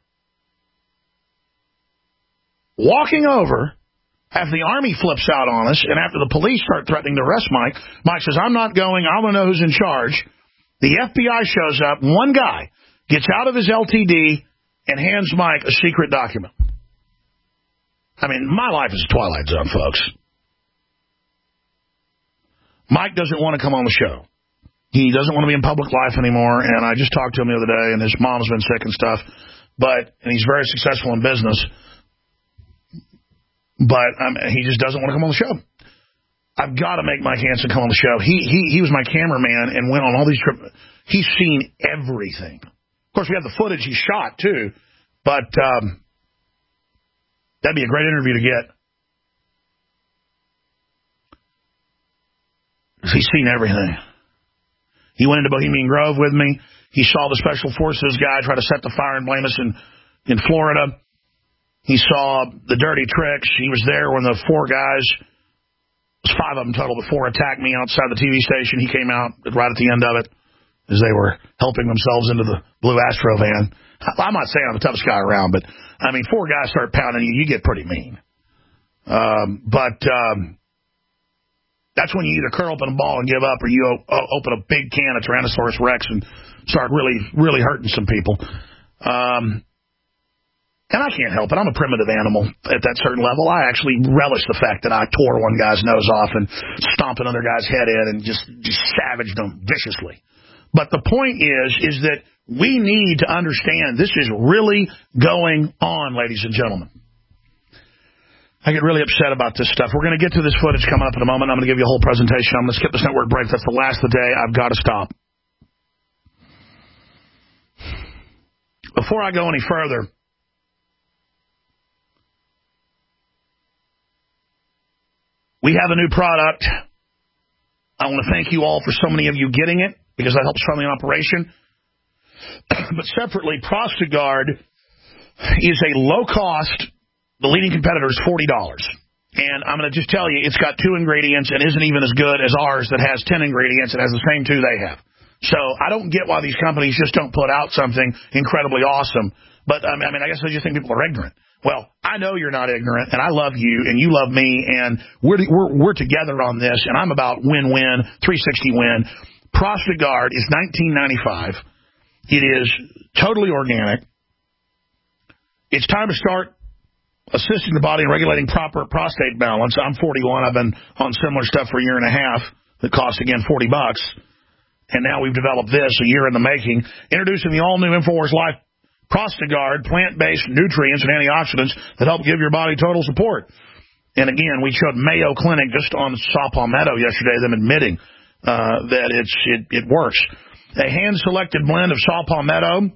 walking over, after the Army flips out on us, and after the police start threatening to arrest Mike, Mike says, I'm not going, I want to know who's in charge. The F B I shows up, one guy gets out of his L T D and hands Mike a secret document. I mean, my life is a Twilight Zone, folks. Mike doesn't want to come on the show. He doesn't want to be in public life anymore, and I just talked to him the other day, and his mom's been sick and stuff, but and he's very successful in business. But um, he just doesn't want to come on the show. I've got to make Mike Hansen come on the show. He he he was my cameraman and went on all these trips. He's seen everything. Of course, we have the footage he shot, too. But um, that'd be a great interview to get. He's seen everything. He went into Bohemian Grove with me. He saw the Special Forces guy try to set the fire in Blameless in, in Florida. He saw the dirty tricks. He was there when the four guys, it was five of them total, but four attacked me outside the T V station. He came out right at the end of it. as they were helping themselves into the blue Astro van. I'm not saying I'm the toughest guy around, but, I mean, four guys start pounding you, you get pretty mean. Um, but um, that's when you either curl up in a ball and give up, or you o- open a big can of Tyrannosaurus Rex and start really, really hurting some people. Um, and I can't help it. I'm a primitive animal at that certain level. I actually relish the fact that I tore one guy's nose off and stomped another guy's head in and just, just savaged them viciously. But the point is, is that we need to understand this is really going on, ladies and gentlemen. I get really upset about this stuff. We're going to get to this footage coming up in a moment. I'm going to give you a whole presentation. I'm going to skip this network break. That's the last of the day. I've got to stop. Before I go any further, we have a new product. I want to thank you all for so many of you getting it, because that helps fund the operation. But separately, Prostagard is a low-cost. The leading competitor is forty dollars. And I'm going to just tell you, it's got two ingredients and isn't even as good as ours that has ten ingredients and has the same two they have. So I don't get why these companies just don't put out something incredibly awesome. But, I mean, I guess I just think people are ignorant. Well, I know you're not ignorant, and I love you, and you love me, and we're we're, we're together on this, and I'm about win-win, three sixty win. Prostagard is nineteen ninety-five. It is totally organic. It's time to start assisting the body in regulating proper prostate balance. I'm forty-one. I've been on similar stuff for a year and a half that cost, again, forty bucks. And now we've developed this a year in the making. Introducing the all-new InfoWars Life Prostagard, plant-based nutrients and antioxidants that help give your body total support. And again, we showed Mayo Clinic just on Saw Palmetto yesterday, them admitting uh, that it's it, it works. A hand-selected blend of Saw Palmetto.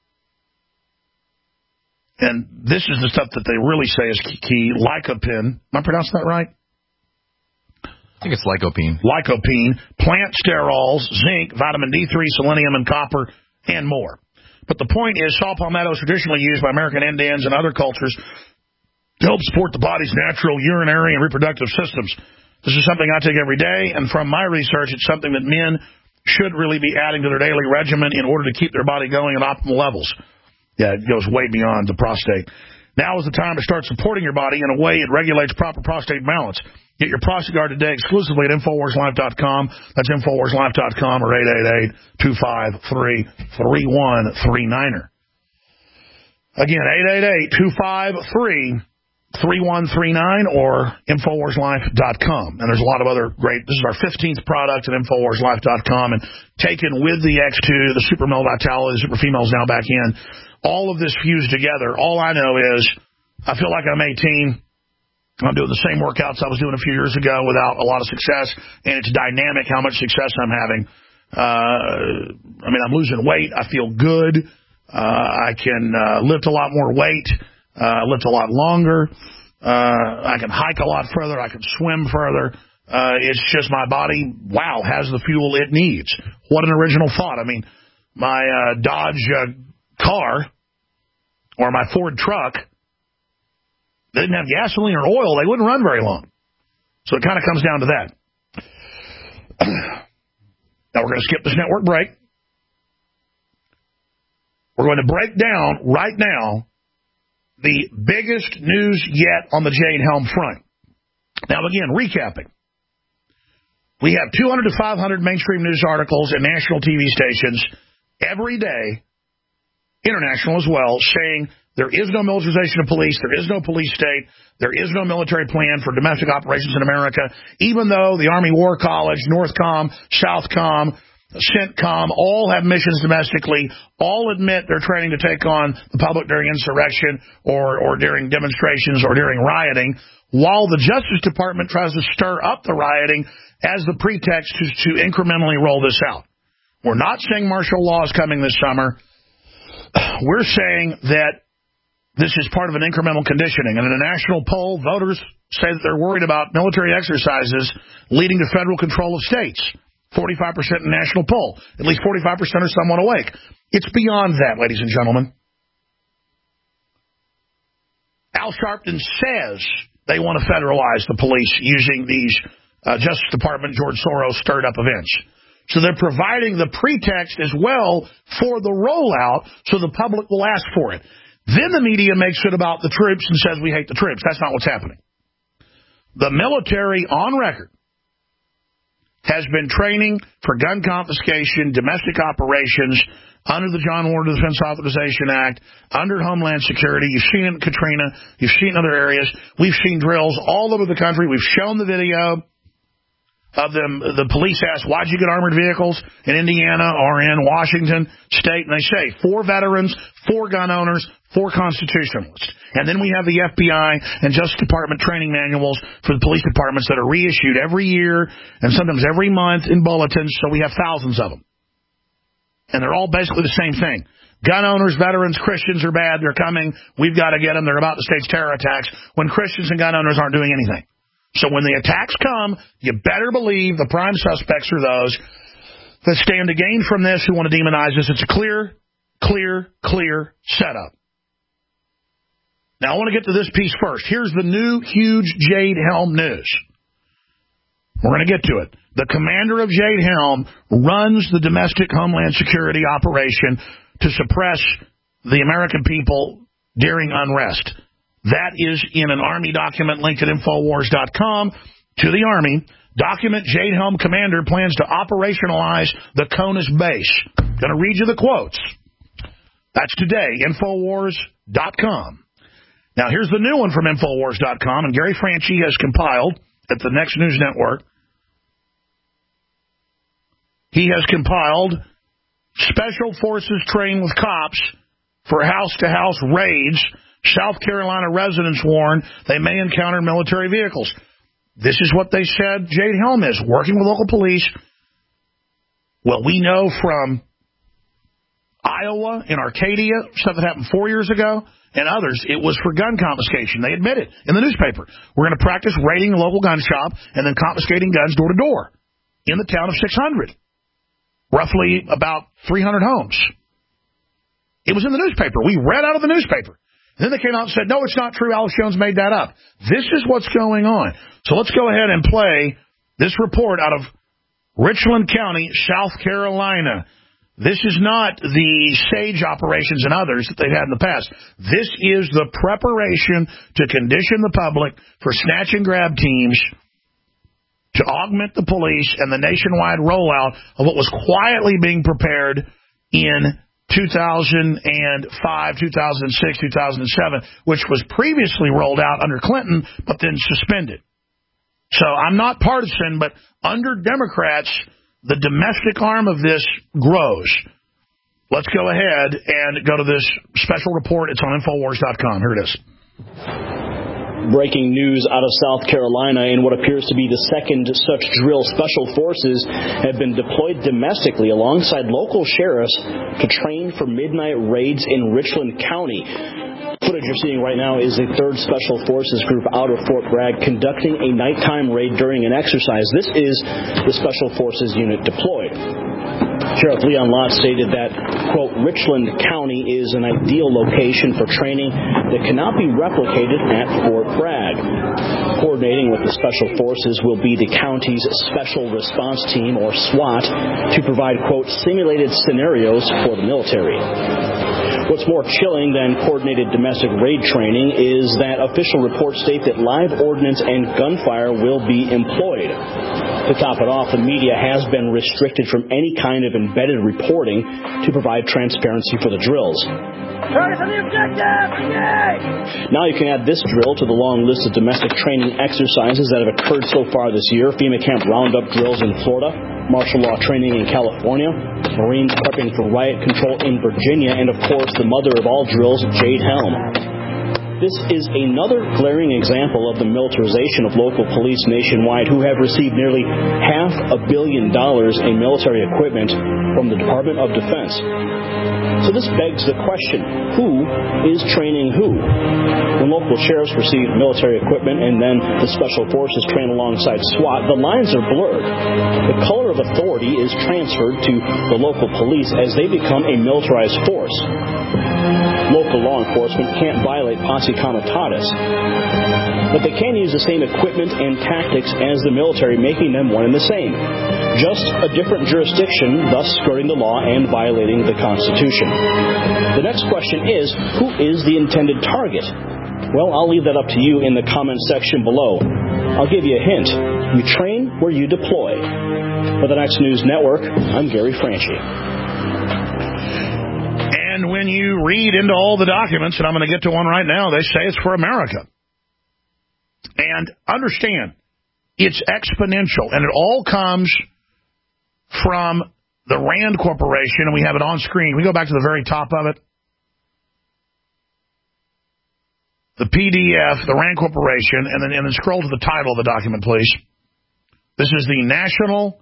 And this is the stuff that they really say is key. Lycopene. Am I pronouncing that right? I think it's lycopene. Lycopene, plant sterols, zinc, vitamin D three, selenium, and copper, and more. But the point is, saw palmetto is traditionally used by American Indians and other cultures to help support the body's natural urinary and reproductive systems. This is something I take every day, and from my research, it's something that men should really be adding to their daily regimen in order to keep their body going at optimal levels. Yeah, it goes way beyond the prostate. Now is the time to start supporting your body in a way it regulates proper prostate balance. Get your Prostagard today exclusively at Infowars Life dot com. That's Infowars Life dot com or eight eight eight, two five three, three one three nine. Again, eight eight eight, two five three, three one three nine or Infowars Life dot com. And there's a lot of other great, this is our fifteenth product at Infowars Life dot com, and taken with the X two, the Super Male Vitality, the Super Female's now back in. All of this fused together. All I know is I feel like I'm eighteen. I'm doing the same workouts I was doing a few years ago without a lot of success, and it's dynamic how much success I'm having. Uh, I mean, I'm losing weight. I feel good. Uh, I can uh, lift a lot more weight, uh, lift a lot longer. Uh, I can hike a lot further. I can swim further. Uh, it's just my body, wow, has the fuel it needs. What an original thought. I mean, my uh, Dodge uh, car or my Ford truck, they didn't have gasoline or oil, they wouldn't run very long. So it kind of comes down to that. Now we're going to skip this network break. We're going to break down right now the biggest news yet on the Jade Helm front. Now again, recapping. We have two hundred to five hundred mainstream news articles and national T V stations every day, international as well, saying there is no militarization of police, there is no police state, there is no military plan for domestic operations in America, even though the Army War College, Northcom, Southcom, CENTCOM all have missions domestically, all admit they're training to take on the public during insurrection or, or during demonstrations or during rioting, while the Justice Department tries to stir up the rioting as the pretext to, to incrementally roll this out. We're not saying martial law is coming this summer. We're saying that this is part of an incremental conditioning. And in a national poll, voters say that they're worried about military exercises leading to federal control of states. forty-five percent in the national poll. At least forty-five percent are somewhat awake. It's beyond that, ladies and gentlemen. Al Sharpton says they want to federalize the police using these uh, Justice Department, George Soros stirred up events. So they're providing the pretext as well for the rollout so the public will ask for it. Then the media makes it about the troops and says we hate the troops. That's not what's happening. The military on record has been training for gun confiscation, domestic operations, under the John Warner Defense Authorization Act, under Homeland Security. You've seen it in Katrina. You've seen it in other areas. We've seen drills all over the country. We've shown the video of them. The police ask, why'd you get armored vehicles in Indiana or in Washington State? And they say, for veterans, for gun owners, for constitutionalists. And then we have the F B I and Justice Department training manuals for the police departments that are reissued every year and sometimes every month in bulletins, so we have thousands of them. And they're all basically the same thing. Gun owners, veterans, Christians are bad. They're coming. We've got to get them. They're about to stage terror attacks when Christians and gun owners aren't doing anything. So when the attacks come, you better believe the prime suspects are those that stand to gain from this, who want to demonize us. It's a clear, clear, clear setup. Now, I want to get to this piece first. Here's the new, huge Jade Helm news. We're going to get to it. The commander of Jade Helm runs the domestic Homeland Security operation to suppress the American people during unrest. That is in an Army document linked at Infowars dot com to the Army. Document: Jade Helm commander plans to operationalize the CONUS base. Going to read you the quotes. That's today, Infowars dot com. Now, here's the new one from Infowars dot com, and Gary Franchi has compiled at the Next News Network. He has compiled Special Forces train with cops for house-to-house raids. South Carolina residents warn they may encounter military vehicles. This is what they said Jade Helm is, working with local police. Well, we know from Iowa and Arcadia, stuff that happened four years ago, and others, it was for gun confiscation. They admit it in the newspaper. We're going to practice raiding a local gun shop and then confiscating guns door to door in the town of six hundred. Roughly about three hundred homes. It was in the newspaper. We read out of the newspaper. And then they came out and said, no, it's not true. Alex Jones made that up. This is what's going on. So let's go ahead and play this report out of Richland County, South Carolina. This is not the SAGE operations and others that they've had in the past. This is the preparation to condition the public for snatch and grab teams to augment the police and the nationwide rollout of what was quietly being prepared in two thousand five, two thousand six, two thousand seven, which was previously rolled out under Clinton, but then suspended. So I'm not partisan, but under Democrats, the domestic arm of this grows. Let's go ahead and go to this special report. It's on Infowars dot com. Here it is. Breaking news out of South Carolina. In what appears to be the second such drill, special forces have been deployed domestically alongside local sheriffs to train for midnight raids in Richland County. Footage you're seeing right now is the third Special Forces group out of Fort Bragg conducting a nighttime raid during an exercise. This is the Special Forces unit deployed. Sheriff Leon Lott stated that, quote, Richland County is an ideal location for training that cannot be replicated at Fort Bragg. Coordinating with the Special Forces will be the county's Special Response Team, or SWAT, to provide, quote, simulated scenarios for the military. What's more chilling than coordinated domestic raid training is that official reports state that live ordnance and gunfire will be employed. To top it off, the media has been restricted from any kind of embedded reporting to provide transparency for the drills. Now you can add this drill to the long list of domestic training exercises that have occurred so far this year. FEMA Camp Roundup drills in Florida, martial law training in California, Marines prepping for riot control in Virginia, and of course the mother of all drills, Jade Helm. This is another glaring example of the militarization of local police nationwide, who have received nearly half a billion dollars in military equipment from the Department of Defense. So this begs the question, who is training who? When local sheriffs receive military equipment and then the Special Forces train alongside SWAT, the lines are blurred. The color of authority is transferred to the local police as they become a militarized force. Local law enforcement can't violate posse comitatus, but they can use the same equipment and tactics as the military, making them one and the same. just a different jurisdiction, thus skirting the law and violating the Constitution. The next question is, who is the intended target? Well, I'll leave that up to you in the comments section below. I'll give you a hint. You train where you deploy. For the Next News Network, I'm Gary Franchi. And when you read into all the documents, and I'm going to get to one right now, they say it's for America. And understand, it's exponential, and it all comes from the RAND Corporation, and we have it on screen. We go back to the very top of it. The P D F, the RAND Corporation, and then, and then scroll to the title of the document, please. This is the National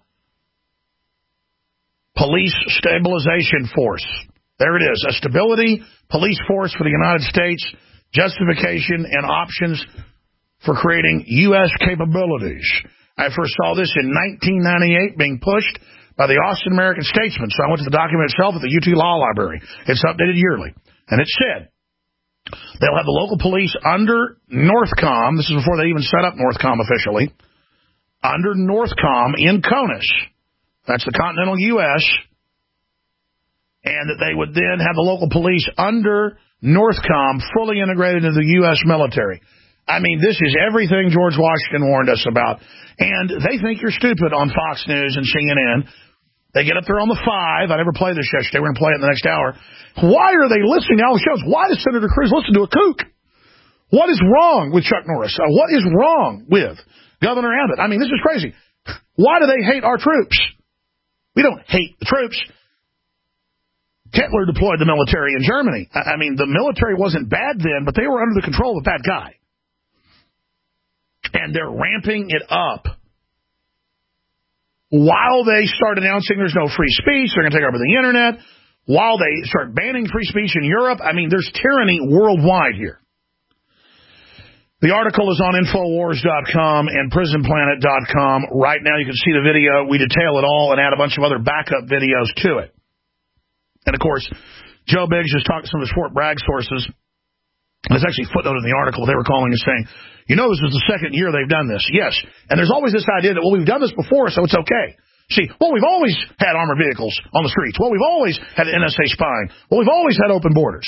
Police Stabilization Force. There it is, a stability police force for the United States, justification and options for creating U S capabilities. I first saw this in nineteen ninety-eight being pushed by the Austin American-Statesman. So I went to the document itself at the U T Law Library. It's updated yearly. And it said they'll have the local police under Northcom. This is before they even set up Northcom officially. Under Northcom in CONUS. That's the continental U S And that they would then have the local police under Northcom fully integrated into the U S military. I mean, this is everything George Washington warned us about. And they think you're stupid on Fox News and C N N. They get up there on the five. I never played this yesterday. We're going to play it in the next hour. Why are they listening to all the shows? Why does Senator Cruz listen to a kook? What is wrong with Chuck Norris? Uh, what is wrong with Governor Abbott? I mean, this is crazy. Why do they hate our troops? We don't hate the troops. Hitler deployed the military in Germany. I mean, the military wasn't bad then, but they were under the control of that guy. And they're ramping it up. While they start announcing there's no free speech, they're going to take over the internet. While they start banning free speech in Europe, I mean, there's tyranny worldwide here. The article is on Infowars dot com and Prison Planet dot com. Right now you can see the video. We detail it all and add a bunch of other backup videos to it. And, of course, Joe Biggs just talked to some of his Fort Bragg sources. There's actually a footnote in the article. They were calling and saying, you know, this is the second year they've done this. Yes. And there's always this idea that, well, we've done this before, so it's okay. See, well, we've always had armored vehicles on the streets. Well, we've always had an N S A spying. Well, we've always had open borders.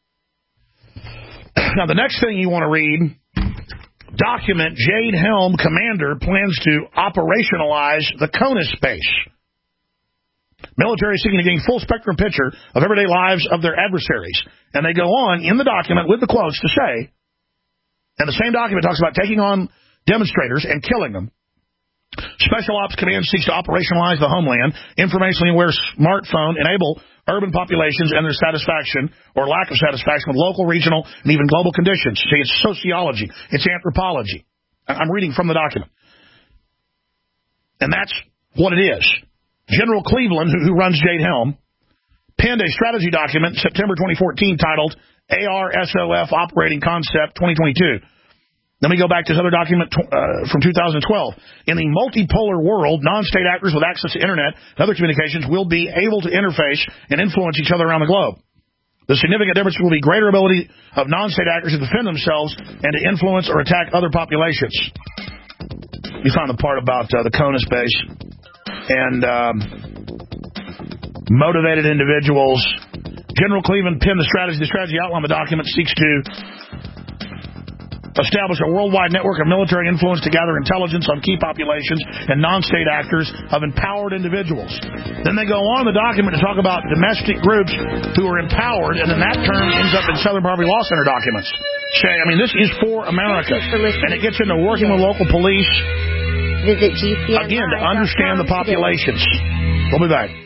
Now, the next thing you want to read, document Jade Helm commander plans to operationalize the CONUS base. Military seeking to gain full spectrum picture of everyday lives of their adversaries. And they go on in the document with the quotes to say, and the same document talks about taking on demonstrators and killing them. Special Ops Command seeks to operationalize the homeland, informationally aware smartphone, enable urban populations and their satisfaction or lack of satisfaction with local, regional, and even global conditions. See, it's sociology. It's anthropology. I'm reading from the document. And that's what it is. General Cleveland, who, who runs Jade Helm, penned a strategy document in September twenty fourteen titled A R S O F Operating Concept twenty twenty-two. Let me go back to this other document uh, from two thousand twelve. In the multipolar world, non-state actors with access to Internet and other communications will be able to interface and influence each other around the globe. The significant difference will be greater ability of non-state actors to defend themselves and to influence or attack other populations. You find the part about uh, the CONUS base. And um, motivated individuals. General Cleveland penned the strategy. The strategy outline the document seeks to establish a worldwide network of military influence to gather intelligence on key populations and non-state actors of empowered individuals. Then they go on in the document to talk about domestic groups who are empowered, and then that term ends up in Southern Poverty Law Center documents. Say, I mean, this is for America. And it gets into working with local police. Visit G C N I. Again, to understand the populations. We'll be back.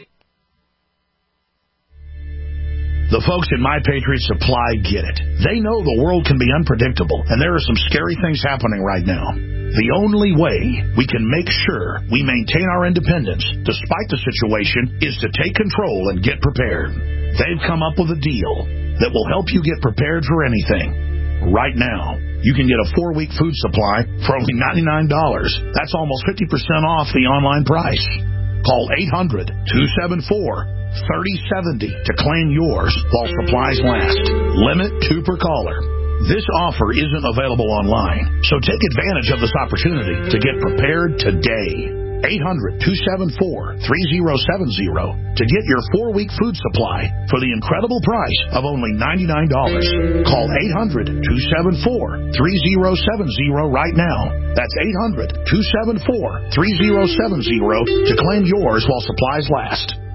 The folks in My Patriot Supply get it. They know the world can be unpredictable, and there are some scary things happening right now. The only way we can make sure we maintain our independence, despite the situation, is to take control and get prepared. They've come up with a deal that will help you get prepared for anything. Right now, you can get a four-week food supply for only ninety-nine dollars. That's almost fifty percent off the online price. Call eight hundred, two seven four, three oh seven oh to claim yours while supplies last. Limit two per caller. This offer isn't available online, so take advantage of this opportunity to get prepared today. eight hundred, two seven four, three zero seven zero to get your four-week food supply for the incredible price of only ninety-nine dollars. Call eight hundred, two seven four, three zero seven zero right now. That's eight hundred, two seven four, three zero seven zero to claim yours while supplies last.